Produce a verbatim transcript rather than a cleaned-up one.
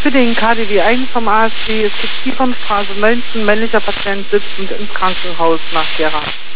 Für den K D W eins vom A S C, es gibt Kiefernstraße neunzehn, männlicher Patient sitzt und ins Krankenhaus nach Gera.